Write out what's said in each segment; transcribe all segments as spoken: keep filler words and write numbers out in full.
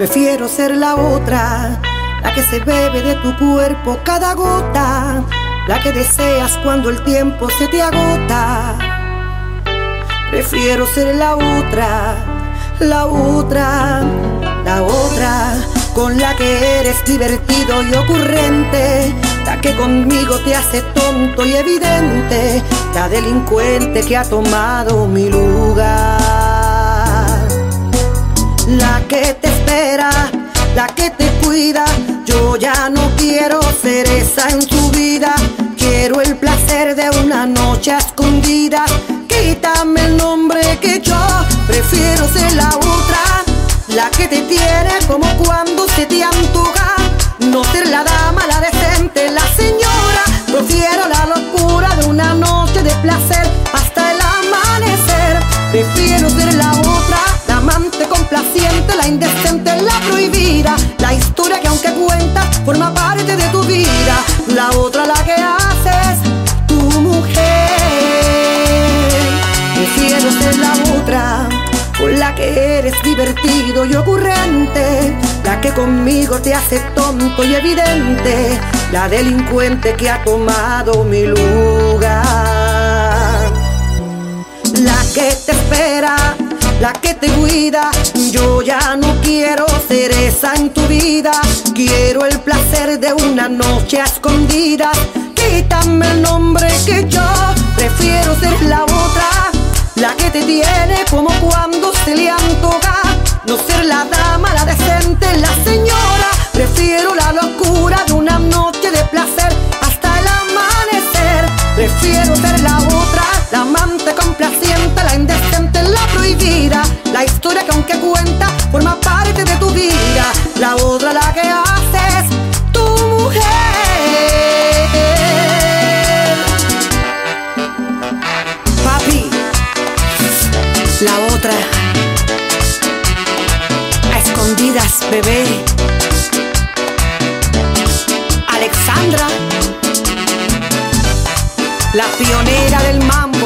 Prefiero ser la otra, la que se bebe de tu cuerpo cada gota, la que deseas cuando el tiempo se te agota. Prefiero ser la otra, la otra, la otra, con la que eres divertido y ocurrente, la que conmigo te hace tonto y evidente, la delincuente que ha tomado mi lugar. La que te espera, la que te cuida, yo ya no quiero ser esa en tu vida. Quiero el placer de una noche a escondidas. Quítame el nombre que yo prefiero ser la otra, la que te tiene como cuando se te antoja. No ser la dama, la decente, la señora. Prefiero la locura de una noche de placer hasta el amanecer. Prefiero ser la otra, la amante complaciente, la indecente, la prohibida, la historia que aunque cuentas forma parte de tu vida. La otra, la que haces tu mujer. Prefiero ser la otra, con la que eres divertido y ocurrente, la que conmigo te hace tonto y evidente, la delincuente que ha tomado mi lugar. La que te espera, la que te cuida, yo ya no quiero ser esa en tu vida. Quiero el placer de una noche a escondidas. Quítame el nombre que yo prefiero ser la otra, la que te tiene como cuando se le antoja. No ser la dama, la decente, la señora. Prefiero la locura de una noche de placer hasta el amanecer. Prefiero ser la otra, la amante complaciente, la indecente, la prohibida, la historia que aunque cuenta forma parte de tu vida. La otra, la que haces tu mujer. Papi, la otra, a escondidas, bebé. Alexandra, la pionera del mambo.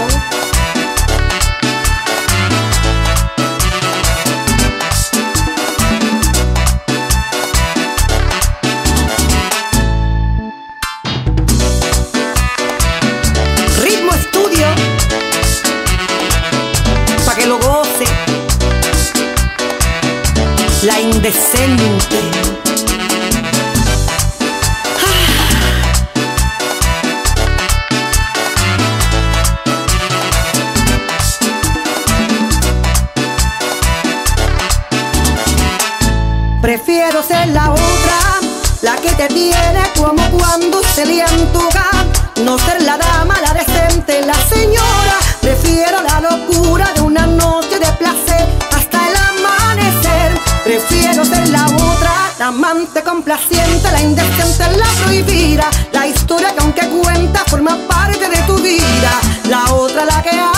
Ritmo Estudio, pa' que lo goce. La indecente. Prefiero ser la otra, la que te tiene como cuando se le antoja. No ser la dama, la decente, la señora. Prefiero la locura de una noche de placer hasta el amanecer. Prefiero ser la otra, la amante complaciente, la indecente, la prohibida, la historia que aunque cuenta forma parte de tu vida. La otra, la que